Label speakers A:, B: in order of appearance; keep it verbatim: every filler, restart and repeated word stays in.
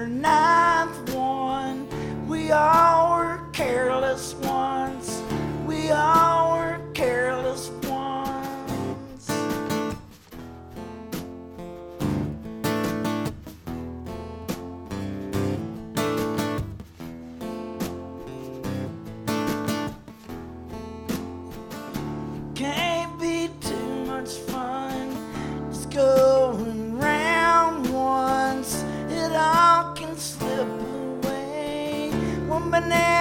A: your ninth one. We all were careless ones. We all were careless ones. Can't be too much fun. Just going round once. It all can slip away. One banana.